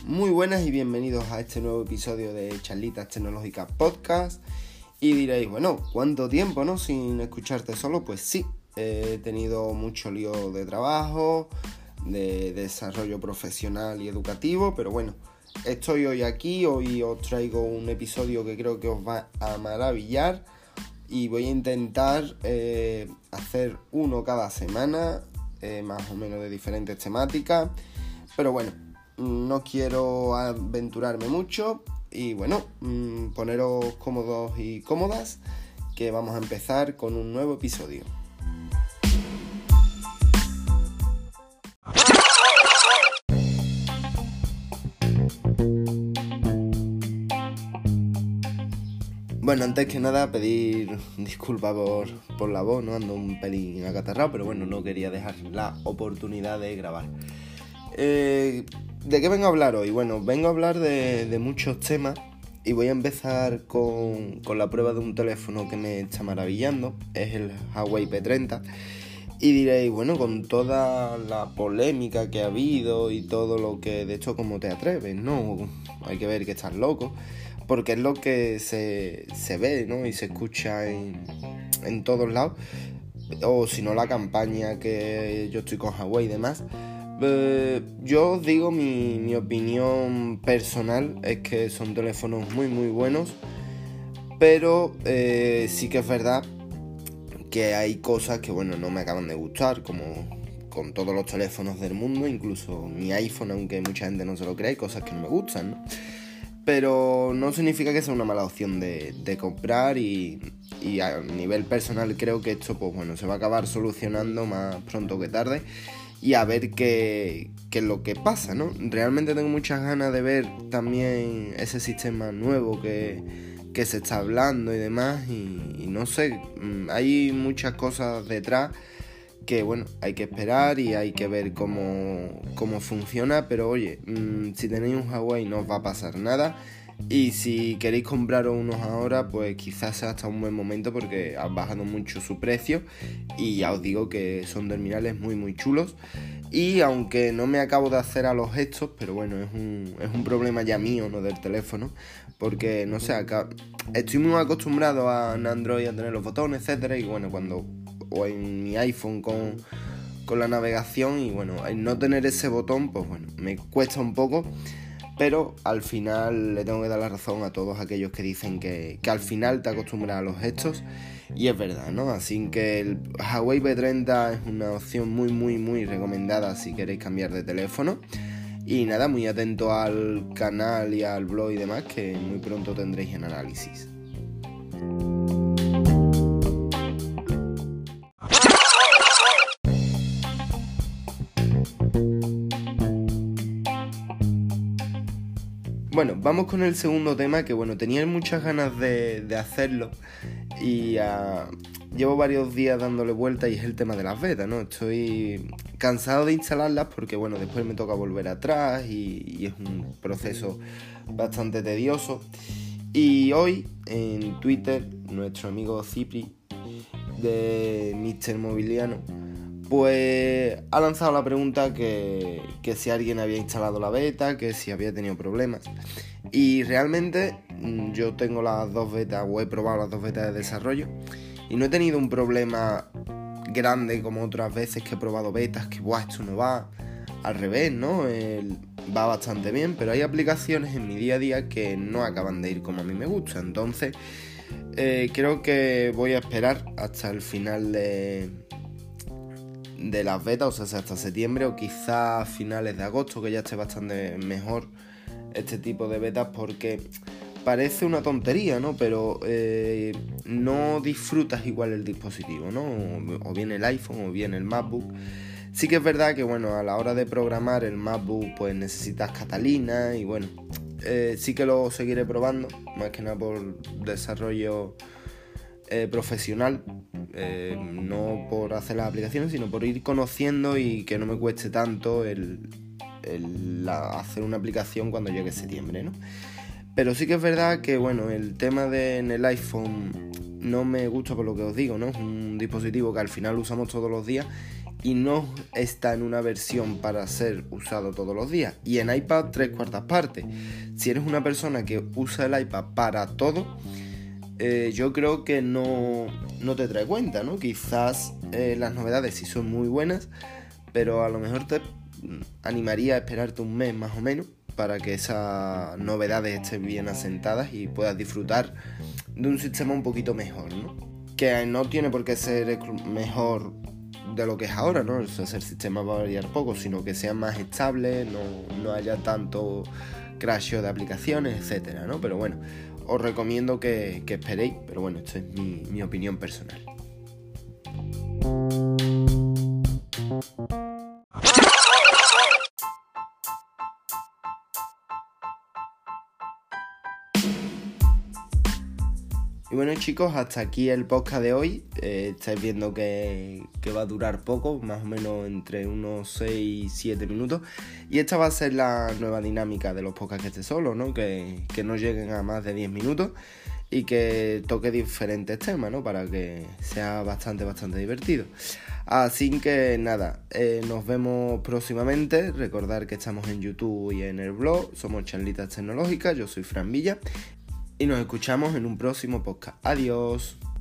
Muy buenas y bienvenidos a este nuevo episodio de Charlitas Tecnológicas Podcast. Y diréis, bueno, ¿cuánto tiempo, no? Sin escucharte solo. Pues sí, he tenido mucho lío de trabajo, de desarrollo profesional y educativo, pero bueno, estoy hoy aquí. Hoy os traigo un episodio que creo que os va a maravillar y voy a intentar hacer uno cada semana, más o menos de diferentes temáticas, pero bueno, no quiero aventurarme mucho y bueno, poneros cómodos y cómodas, que vamos a empezar con un nuevo episodio. Bueno, antes que nada pedir disculpas por la voz, no ando un pelín acatarrado, pero bueno, no quería dejar la oportunidad de grabar. ¿De qué vengo a hablar hoy? Bueno, vengo a hablar de muchos temas y voy a empezar con la prueba de un teléfono que me está maravillando, es el Huawei P30. Y diréis, bueno, con toda la polémica que ha habido y todo lo que de esto, ¿cómo te atreves? No, hay que ver que estás loco, porque es lo que se ve, ¿no? Y se escucha en todos lados, o si no la campaña que yo estoy con Huawei y demás. Yo os digo mi opinión personal, es que son teléfonos muy muy buenos, pero sí que es verdad que hay cosas que bueno, no me acaban de gustar, como con todos los teléfonos del mundo, incluso mi iPhone, aunque mucha gente no se lo crea, hay cosas que no me gustan, ¿no? Pero no significa que sea una mala opción de comprar y a nivel personal creo que esto pues bueno, se va a acabar solucionando más pronto que tarde. Y a ver qué es lo que pasa, ¿no? Realmente tengo muchas ganas de ver también ese sistema nuevo que se está hablando y demás. Y no sé, hay muchas cosas detrás que, bueno, hay que esperar y hay que ver cómo funciona. Pero oye, si tenéis un Huawei no os va a pasar nada. Y si queréis compraros unos ahora, pues quizás sea hasta un buen momento porque ha bajado mucho su precio. Y ya os digo que son terminales muy muy chulos. Y aunque no me acabo de hacer a los gestos, pero bueno, es un problema ya mío, no del teléfono. Porque, no sé, acá estoy muy acostumbrado a Android a tener los botones, etcétera. Y bueno, o en mi iPhone con la navegación, y bueno, al no tener ese botón, pues bueno, me cuesta un poco. Pero al final le tengo que dar la razón a todos aquellos que dicen que al final te acostumbras a los gestos. Y es verdad, ¿no? Así que el Huawei P30 es una opción muy, muy, muy recomendada si queréis cambiar de teléfono. Y nada, muy atento al canal y al blog y demás, que muy pronto tendréis en análisis. Bueno, vamos con el segundo tema, que bueno, tenía muchas ganas de hacerlo y llevo varios días dándole vuelta, y es el tema de las betas, ¿no? Estoy cansado de instalarlas porque bueno, después me toca volver atrás y es un proceso bastante tedioso. Y hoy en Twitter, nuestro amigo Cipri de Mr. Mobiliano pues ha lanzado la pregunta que si alguien había instalado la beta, que si había tenido problemas. Y realmente yo tengo las dos betas, o he probado las dos betas de desarrollo, y no he tenido un problema grande como otras veces que he probado betas, que esto no va, al revés, ¿no? Va bastante bien, pero hay aplicaciones en mi día a día que no acaban de ir como a mí me gusta. Entonces creo que voy a esperar hasta el final de las betas, o sea, hasta septiembre o quizás finales de agosto, que ya esté bastante mejor este tipo de betas, porque parece una tontería, ¿no? Pero no disfrutas igual el dispositivo, ¿no? O bien el iPhone o bien el MacBook. Sí que es verdad que, bueno, a la hora de programar el MacBook pues necesitas Catalina y bueno, sí que lo seguiré probando, más que nada por desarrollo profesional, no por hacer las aplicaciones, sino por ir conociendo y que no me cueste tanto el hacer una aplicación cuando llegue septiembre, ¿no? Pero sí que es verdad que bueno, el tema en el iPhone no me gusta por lo que os digo, ¿no? Es un dispositivo que al final usamos todos los días y no está en una versión para ser usado todos los días. Y en iPad 3/4 partes. Si eres una persona que usa el iPad para todo, yo creo que no te trae cuenta, ¿no? Quizás las novedades sí son muy buenas, pero a lo mejor te animaría a esperarte un mes más o menos para que esas novedades estén bien asentadas y puedas disfrutar de un sistema un poquito mejor, ¿no? Que no tiene por qué ser mejor de lo que es ahora, ¿no? O sea, el sistema va a variar poco, sino que sea más estable, no haya tanto crasheo de aplicaciones, etcétera, ¿no? Pero bueno, os recomiendo que esperéis, pero bueno, esto es mi opinión personal. Y bueno, chicos, hasta aquí el podcast de hoy. Estáis viendo que va a durar poco, más o menos entre unos 6-7 minutos. Y esta va a ser la nueva dinámica de los podcasts que esté solo, ¿no? Que no lleguen a más de 10 minutos y que toque diferentes temas, ¿no? Para que sea bastante divertido. Así que nada, nos vemos próximamente. Recordad que estamos en YouTube y en el blog. Somos Charlitas Tecnológicas. Yo soy Fran Villa. Y nos escuchamos en un próximo podcast. Adiós.